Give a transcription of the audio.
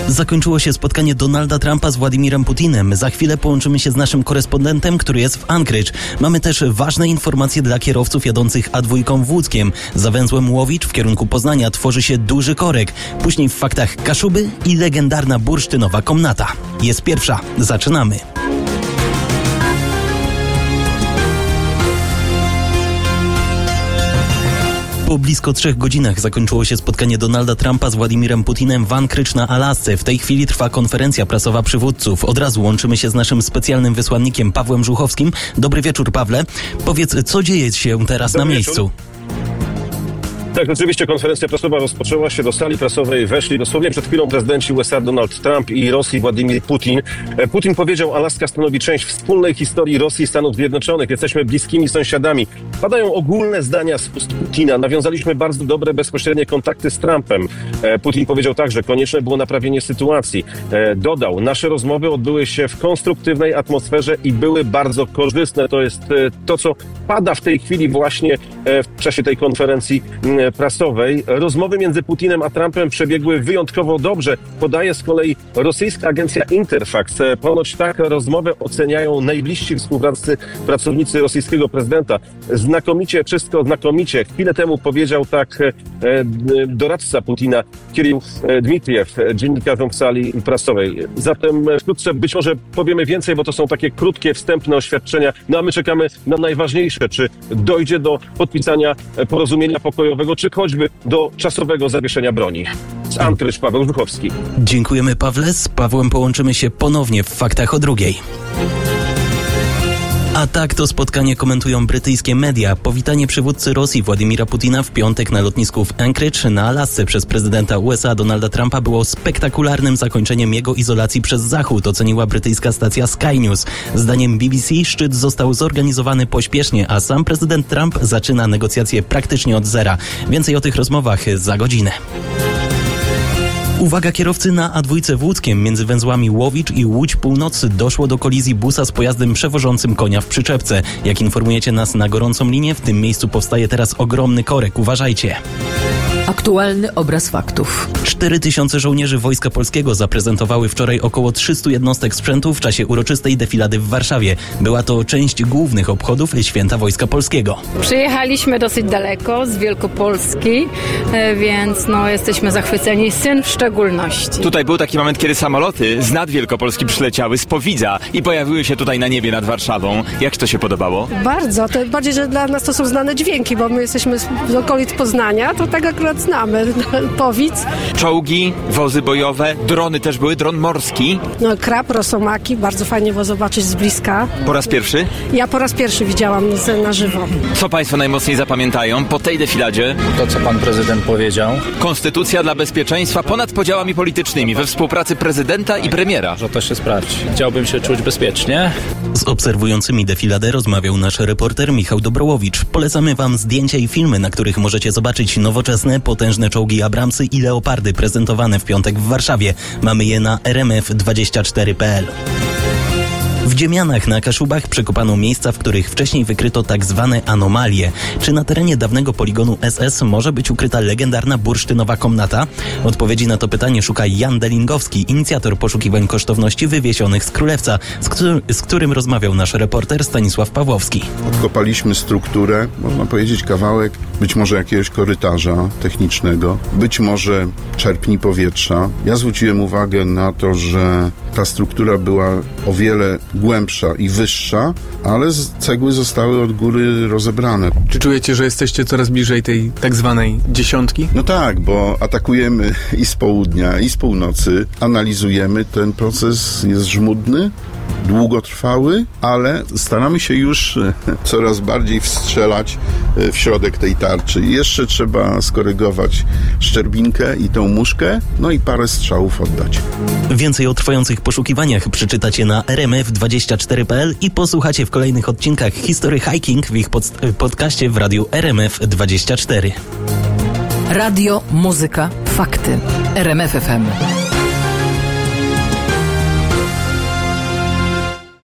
Zakończyło się spotkanie Donalda Trumpa z Władimirem Putinem. Za chwilę połączymy się z naszym korespondentem, który jest w Anchorage. Mamy też ważne informacje dla kierowców jadących A2 w Łódzkiem. Za węzłem Łowicz w kierunku Poznania tworzy się duży korek. Później w faktach Kaszuby i legendarna bursztynowa komnata. Jest pierwsza. Zaczynamy. Po blisko 3 godzinach zakończyło się spotkanie Donalda Trumpa z Władimirem Putinem w Anchorage na Alasce. W tej chwili trwa konferencja prasowa przywódców. Od razu łączymy się z naszym specjalnym wysłannikiem Pawłem Żuchowskim. Dobry wieczór, Pawle. Powiedz, co dzieje się teraz na miejscu? Tak, oczywiście konferencja prasowa rozpoczęła się. Do sali prasowej weszli dosłownie przed chwilą prezydenci USA Donald Trump i Rosji Władimir Putin. Putin powiedział, Alaska stanowi część wspólnej historii Rosji i Stanów Zjednoczonych. Jesteśmy bliskimi sąsiadami. Padają ogólne zdania z ust Putina. Nawiązaliśmy bardzo dobre, bezpośrednie kontakty z Trumpem. Putin powiedział także, konieczne było naprawienie sytuacji. Dodał, nasze rozmowy odbyły się w konstruktywnej atmosferze i były bardzo korzystne. To jest to, co pada w tej chwili właśnie w czasie tej konferencji prasowej. Rozmowy między Putinem a Trumpem przebiegły wyjątkowo dobrze. Podaje z kolei rosyjska agencja Interfax. Ponoć tak rozmowę oceniają najbliżsi współpracownicy, pracownicy rosyjskiego prezydenta. Znakomicie, wszystko znakomicie. Chwilę temu powiedział tak doradca Putina, Kirill Dmitriew, dziennikarzom w sali prasowej. Zatem wkrótce być może powiemy więcej, bo to są takie krótkie, wstępne oświadczenia. No a my czekamy na najważniejsze, czy dojdzie do podpisania porozumienia pokojowego, czy choćby do czasowego zawieszenia broni. Z Anchorage, Paweł Żuchowski. Dziękujemy, Pawle. Z Pawłem połączymy się ponownie w faktach o 2:00. A tak to spotkanie komentują brytyjskie media. Powitanie przywódcy Rosji Władimira Putina w piątek na lotnisku w Anchorage na Alasce przez prezydenta USA Donalda Trumpa było spektakularnym zakończeniem jego izolacji przez Zachód, oceniła brytyjska stacja Sky News. Zdaniem BBC szczyt został zorganizowany pośpiesznie, a sam prezydent Trump zaczyna negocjacje praktycznie od zera. Więcej o tych rozmowach za godzinę. Uwaga, kierowcy na A2 w Łódzkiem między węzłami Łowicz i Łódź Północy doszło do kolizji busa z pojazdem przewożącym konia w przyczepce. Jak informujecie nas na gorącą linię, w tym miejscu powstaje teraz ogromny korek. Uważajcie. Aktualny obraz faktów. 4000 żołnierzy Wojska Polskiego zaprezentowały wczoraj około 300 jednostek sprzętu w czasie uroczystej defilady w Warszawie. Była to część głównych obchodów Święta Wojska Polskiego. Przyjechaliśmy dosyć daleko, z Wielkopolski, więc jesteśmy zachwyceni, syn w szczególności. Tutaj był taki moment, kiedy samoloty z nad Wielkopolski przyleciały z Powidza i pojawiły się tutaj na niebie nad Warszawą. Jak to się podobało? Bardzo, to bardziej, że dla nas to są znane dźwięki, bo my jesteśmy z okolic Poznania, to tak akurat znamy Powidz. Czołgi, wozy bojowe, drony też były, dron morski. Krab, rosomaki, bardzo fajnie było zobaczyć z bliska. Po raz pierwszy? Ja po raz pierwszy widziałam na żywo. Co Państwo najmocniej zapamiętają po tej defiladzie? To, co Pan Prezydent powiedział. Konstytucja dla bezpieczeństwa ponad podziałami politycznymi, we współpracy prezydenta i premiera. Że to się sprawdzi. Chciałbym się czuć bezpiecznie. Z obserwującymi defiladę rozmawiał nasz reporter Michał Dobrołowicz. Polecamy Wam zdjęcia i filmy, na których możecie zobaczyć nowoczesne, potężne czołgi Abramsy i Leopardy prezentowane w piątek w Warszawie. Mamy je na rmf24.pl. W Dziemianach na Kaszubach przekopano miejsca, w których wcześniej wykryto tak zwane anomalie. Czy na terenie dawnego poligonu SS może być ukryta legendarna bursztynowa komnata? Odpowiedzi na to pytanie szuka Jan Delingowski, inicjator poszukiwań kosztowności wywiesionych z Królewca, z którym rozmawiał nasz reporter Stanisław Pawłowski. Odkopaliśmy strukturę, można powiedzieć kawałek, być może jakiegoś korytarza technicznego, być może czerpni powietrza. Ja zwróciłem uwagę na to, że ta struktura była o wiele głębsza i wyższa, ale cegły zostały od góry rozebrane. Czy czujecie, że jesteście coraz bliżej tej tak zwanej dziesiątki? No tak, bo atakujemy i z południa, i z północy. Analizujemy, ten proces jest żmudny, długotrwały, ale staramy się już coraz bardziej wstrzelać w środek tej tarczy. Jeszcze trzeba skorygować szczerbinkę i tą muszkę, no i parę strzałów oddać. Więcej o trwających poszukiwaniach przeczytacie na rmf24.pl i posłuchacie w kolejnych odcinkach History Hiking w ich podcaście w radiu RMF24. Radio, muzyka, fakty. RMF FM.